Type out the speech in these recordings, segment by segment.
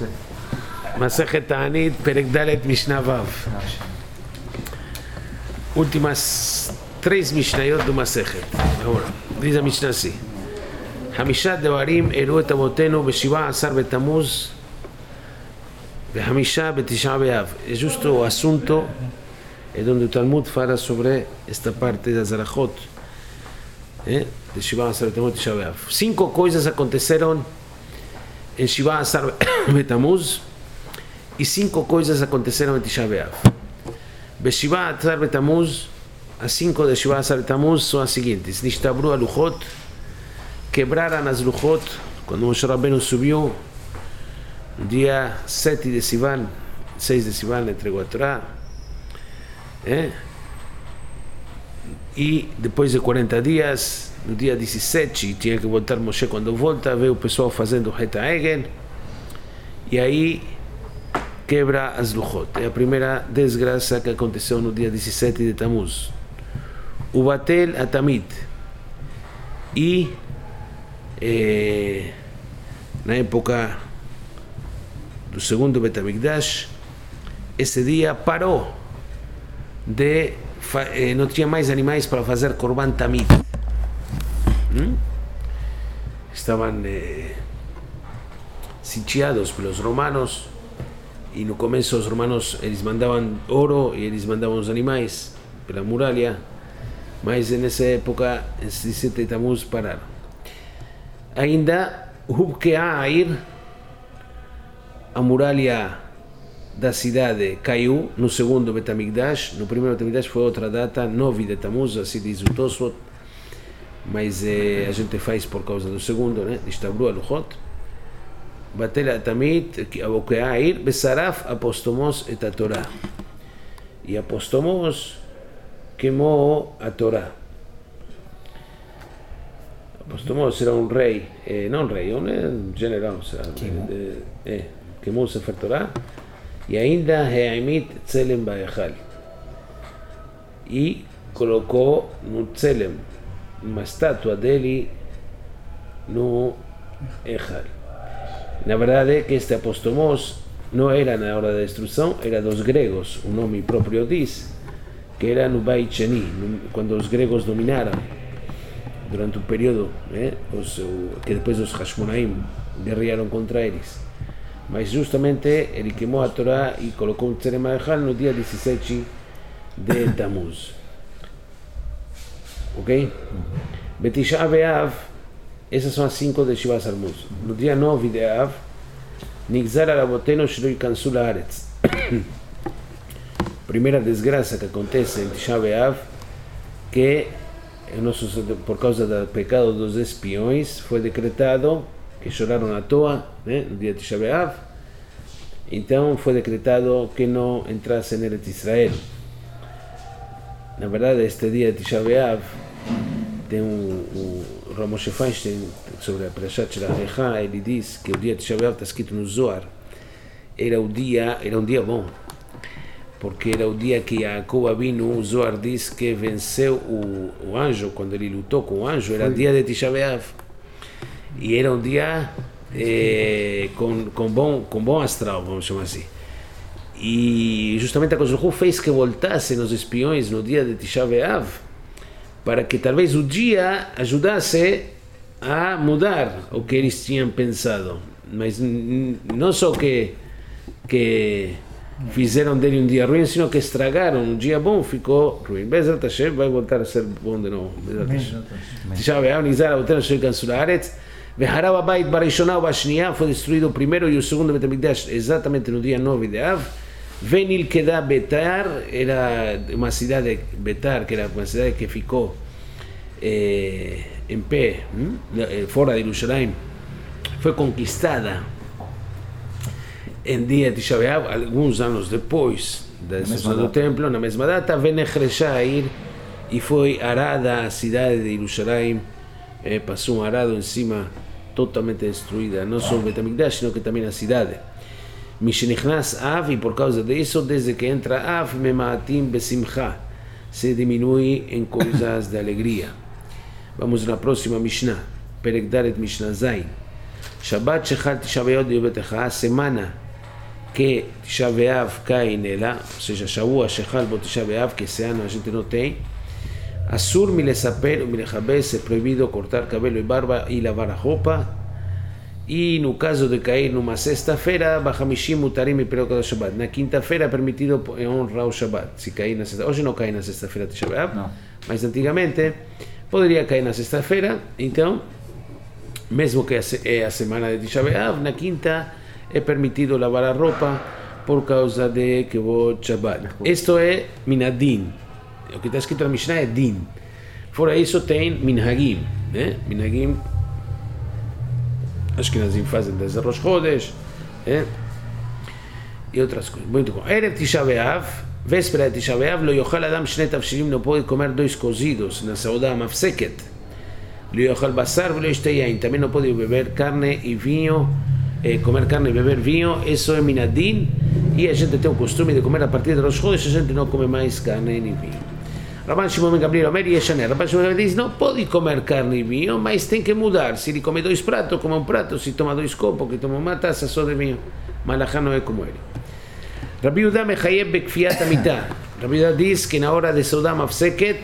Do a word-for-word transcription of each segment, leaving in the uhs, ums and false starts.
Masechet Ta'anit, Perek Dalet, Mishnah Vav. Últimas três Mishnayot do Masechet. Agora, diz a Mishnah assim. Hamishat Devarim eru et avotenu b'shiva asar betamuz v'hamisha b'tisha b'av. É justo o assunto é onde o Talmud fala sobre esta parte das Arachot. Eh? De Shiva Asar Betamuz e Tisha B'Av. Cinco coisas aconteceram em Shiva Asar Betamuz e cinco coisas aconteceram em Tisha B'Av. Beshiva Asar Betamuz, as cinco de Shiva Asar Betamuz são as seguintes: Nishtabru aluchot, quebraram as luchot, quando Moshe Rabbeinu subiu, no dia sete de Sivan, seis de Sivan, entregou a Torá. Eh? E depois de quarenta dias, no dia dezessete, tinha que voltar Moshe. Quando volta, veio o pessoal fazendo Reta Egel, e aí quebra as luchot. É a primeira desgraça que aconteceu no dia dezessete de Tammuz. O Batel Atamid. E eh, na época do segundo Betamigdash, esse dia parou de não tinha mais animais para fazer Korban Tamid. Hum? Estavam eh, sitiados pelos romanos, e no começo os romanos eles mandavam ouro e eles mandavam os animais pela muralha, mas nessa época, em dezessete de Tammuz, pararam. Ainda Hubkea Air, a muralha da cidade caiu no segundo Betamigdash. No primeiro Betamigdash foi outra data, nove de Tammuz, assim diz o Tosfot, mas eh, a gente faz por causa do segundo, né? Nishtabru aluchot, Batel Atamid, Hubkea Air, Besaraf apostomos et a Torá. E apostomos queimou a Torá. Apostomos era um rei, eh, não um rei, um general, eh, queimou o Sefer Torá. E ainda Heimit Tselem Ba'echal, e colocou no Tselem uma estátua dele no Echal. Na verdade é que este apostomos não era na hora da destruição, era dos gregos. O nome próprio diz que era no Beit Sheni, quando os gregos dominaram durante o período, né, os, que depois os Hashmonaim guerrearam contra eles. Mas justamente ele queimou a Torá e colocou um Tselem Ba'echal no dia dezessete de Tammuz. Ok? Betisha B'Av, essas são as cinco de Shiva Asar Betamuz. No dia nove de Av, Nigzar Arabotenu Shelo Yikansu La'aretz. Primeira desgraça que acontece em Tisha B'Av, que por causa do pecado dos espiões foi decretado que choraram à toa, né, no dia de Tisha B'Av. Então foi decretado que não entrasse em Eretz Israel. Na verdade, este dia de Tisha B'Av tem um, um Ramoshe Feinstein sobre a Parashat Shel Ha'arecha. Ele diz que o dia de Tisha B'Av está escrito no Zohar, era o dia, era um dia bom, porque era o dia que Yaakov Avinu, o Zohar diz que venceu o, o anjo. Quando ele lutou com o anjo, era o dia de Tisha B'Av. E era um dia eh, com, com, bom, com bom astral, vamos chamar assim. E justamente a Kosh fez que voltassem os espiões no dia de Tisha B'Av, para que talvez o dia ajudasse a mudar o que eles tinham pensado. Mas não só que, que fizeram dele um dia ruim, sino que estragaram um dia bom, ficou ruim. Bezrat Hashem vai voltar a ser bom de novo. Tisha B'Av, Nigzar Arabotenu Shelo Yikansu La'aretz. Ve'harav habayit barishona u'bashniya, foi destruído o primeiro e o segundo Betamigdash exatamente no dia nove de Av. Venilkeda Betar, era uma cidade, Betar, que era uma cidade que ficou eh, em pé, hum? fora de Jerusalém, foi conquistada em dia de Tisha B'Av, alguns anos depois da destruição do templo, na mesma data. Venechresha ir, e foi arada a cidade de Jerusalém. Eh, passou um arado em cima, totalmente destruída, não só o Betamigdash, sino que também a cidade. Mishenichnas Av, e por causa disso, desde que entra Av, Memaatim Besimcha, se diminui em coisas de alegria. Vamos na próxima Mishnah, Perek Dalet Mishnah Zayin. Shabbat Shechal Tisha B'Av Dibetecha, semana que Tisha B'Av cai nela, ou seja, Shavua Shechal Bo Tisha B'Av, que esse ano a gente não tem. Asur milesaper milejabes, é proibido cortar cabelo e barba e lavar a roupa. E no caso de cair numa sexta-feira, Bachamishim mutarim e peroca do Shabbat. Na quinta-feira é permitido em honra ao Shabbat. Se cair na sexta, hoje não cai na sexta-feira de Shabbat, não. Mas antigamente poderia cair na sexta-feira. Então, mesmo que é a semana de Shabbat, na quinta é permitido lavar a roupa por causa de que vou Shabbat. Isto é Minadin. O que está escrito na Mishnah é Din. Fora isso tem Minhagim, né? Minhagim, acho que nós fazem desde Rosh Chodesh, né? E outras coisas. Muito bom. Erev Tisha B'Av, véspera de Tisha B'Av, lo yochal adam shne tavshilim, não pode comer dois cozidos na saúda mafseket. Lo yochal basar velo yishtei yain, também não pode beber carne e vinho, eh, comer carne e beber vinho. Isso é Minadin. E a gente tem o costume de comer a partir de Rosh Chodesh, a gente não come mais carne nem vinho. Rabban Shimon ben Gamliel Omer Yeshaner. Rabban Shimon ben Gamliel diz, não pode comer carne e vinho, mas tem que mudar. Se ele come dois pratos, come um prato. Se toma dois copos, que toma uma taça só de vinho. Malachá não é como ele. Rabbi Yehuda mechayeb bekfiat amitah. Rabbi Yehuda diz que na hora de Seudah Mafseket,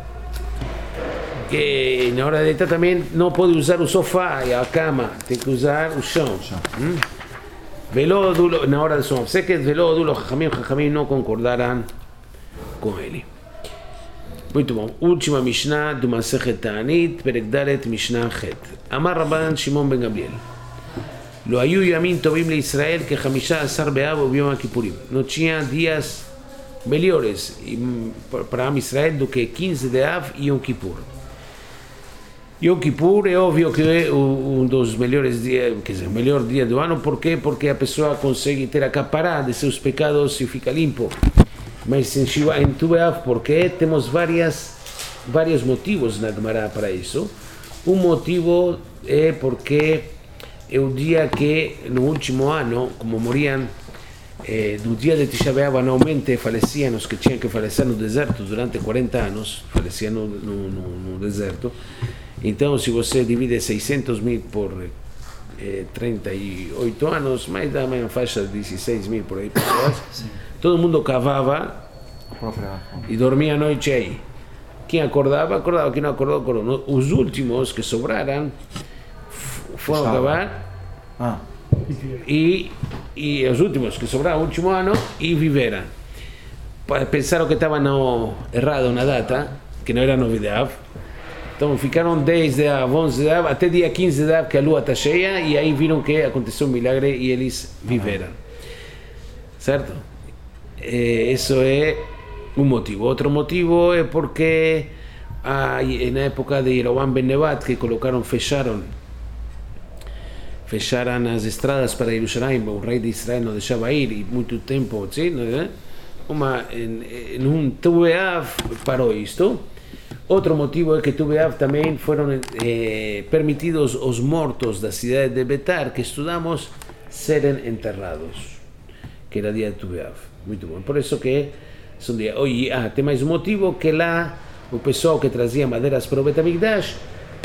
que na hora de deitar também não pode usar o sofá e a cama, tem que usar o chão. Hum? Veló dulo, na hora de Seudah Mafseket, veló dulo, Jajamim, Jajamim não concordaram com ele. Muito bom. Última Mishnah do Masechet Ta'anit, Perek Dalet, Mishnah Het. Amar Rabban Shimon ben Gamliel. Lo hayu yamim tovim leIsrael que Hamisha Asar Be'av o Yom HaKippurim. Não tinha dias melhores para Am Israel do que quinze de Av e Yom Kippur. Yom Kippur é óbvio que é um dos melhores dias, quer dizer, o melhor dia do ano. Por quê? Porque a pessoa consegue ter a capará de seus pecados e fica limpo. Mas em Shiva, em Tu B'Av, porque temos várias, vários motivos na Gemara para isso. Um motivo é porque é o dia que, no último ano, como moriam, eh, do dia de Tisha B'Av, anualmente faleciam os que tinham que falecer no deserto durante quarenta anos, faleciam no, no, no, no deserto. Então, se você divide seiscentos mil por eh, trinta e oito anos, mais da uma faixa de dezesseis mil por aí pessoas, todo mundo cavava e dormia a noite aí. Quem acordava, acordava. Quem não acordou, acordou. Os últimos que sobraram foram cavar ah. e, e os últimos que sobraram no último ano e viveram. Pensaram que estavam no, errado na data, que não era novidade. Então ficaram desde a onze de Av até dia quinze de Av, que a lua está cheia, e aí viram que aconteceu um milagre e eles viveram. Certo? Isso é um motivo. Outro motivo é porque ah, na época de Yeroboam ben Nebat, que colocaram, fecharam, fecharam as estradas para Jerusalém, o rei de Israel não deixava ir, e muito tempo, sim, né? Uma, em, em um Tu B'Av parou isto. Outro motivo é que Tu B'Av também foram eh, permitidos os mortos da cidade de Betar, que estudamos, serem enterrados, que era dia de Tu B'Av. Muito bom. Por isso que são dia. Hoje, ah, tem mais um motivo, que lá o pessoal que trazia madeiras para o Bet HaMikdash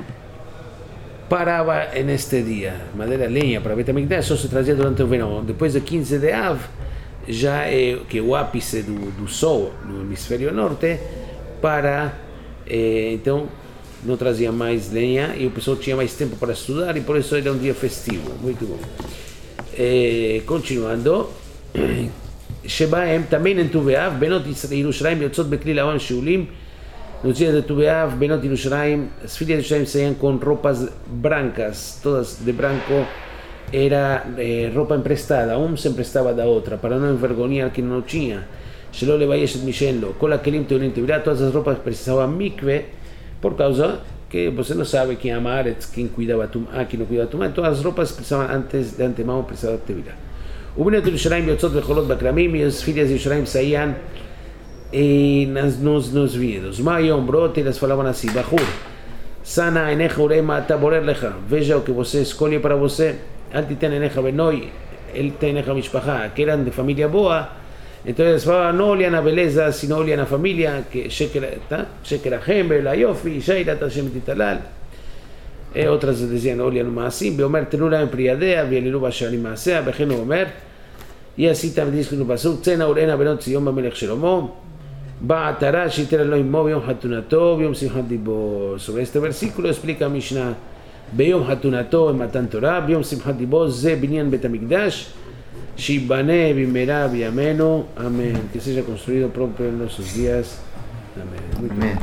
parava neste dia. Madeira, lenha para o Bet HaMikdash só se trazia durante o verão. Depois de quinze de Av, já é que o ápice do, do sol no hemisfério norte, para eh, então não trazia mais lenha e o pessoal tinha mais tempo para estudar e por isso era um dia festivo. Muito bom. Eh, continuando. שבהם também em Tu B'Av, בנות ירושלים יוצאות בכלי לבן שאולים. No dia de Tu B'Av, בנות ירושלים, as filhas de Jerusalém saíam com roupas brancas, todas de branco, era eh, roupa emprestada, um se emprestava da outra, para não envergonhar quem não tinha. שלא לבייש את מי שאין לו, כל הכלים טעונים טבילה, todas as roupas precisavam mikve, por causa que você não sabe quem ama quem cuidava a tumá, quem não cuidava a tumá, então as roupas precisavam antes de antemão precisavam טבילה. ובנות ירושלים יוצאות וחולות בכרמים, e as filhas de Jerusalém saíam e nas, nos, nos vinhedos. מה היום ברות? elas falavam assim, בחור, sana עיניך וראה מה אתה בורר לך, veja o que você escolhe para você, אל תיתן עיניך בנוי, אל תיתן עיניך משפחה, que eram de família boa. Então eles falavam, não olham a beleza, sino olham a família, que sheker, tá? sheker a hemel, a yofi, sheirat Hashem titalal. Eh, otras decían, Olia no más así, Beomer tenura en priadea, Bielilu Bashari Masea, Bejeno Omer, y así también dice que no pasó, Cena Urena Benot Sion Bamelech Shelomo, Va Atara, Shiter Elohim Mo, Biom Hatunato, Biom Simchat Dibo. Sobre este versículo explica Mishnah, Biom Hatunato en Matan Torah, Biom Simchat Dibo, Ze Binyan Betamikdash, Shibane Bimera Biameno, amén, que se haya construido propio en nuestros días, amén. Muy bien.